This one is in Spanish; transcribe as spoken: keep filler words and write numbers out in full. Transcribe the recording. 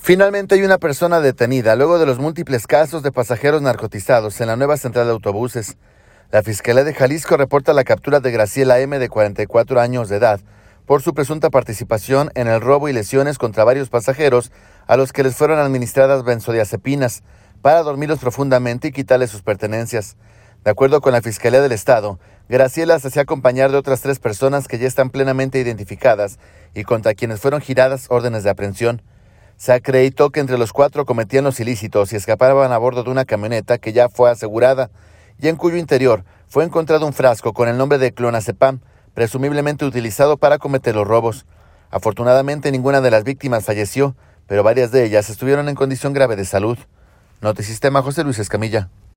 Finalmente hay una persona detenida luego de los múltiples casos de pasajeros narcotizados en la nueva central de autobuses. La Fiscalía de Jalisco reporta la captura de Graciela M., de cuarenta y cuatro años de edad, por su presunta participación en el robo y lesiones contra varios pasajeros a los que les fueron administradas benzodiazepinas para dormirlos profundamente y quitarles sus pertenencias. De acuerdo con la Fiscalía del Estado, Graciela se hacía acompañar de otras tres personas que ya están plenamente identificadas y contra quienes fueron giradas órdenes de aprehensión. Se acreditó que entre los cuatro cometían los ilícitos y escapaban a bordo de una camioneta que ya fue asegurada y en cuyo interior fue encontrado un frasco con el nombre de clonazepam, presumiblemente utilizado para cometer los robos. Afortunadamente ninguna de las víctimas falleció, pero varias de ellas estuvieron en condición grave de salud. Notisistema, José Luis Escamilla.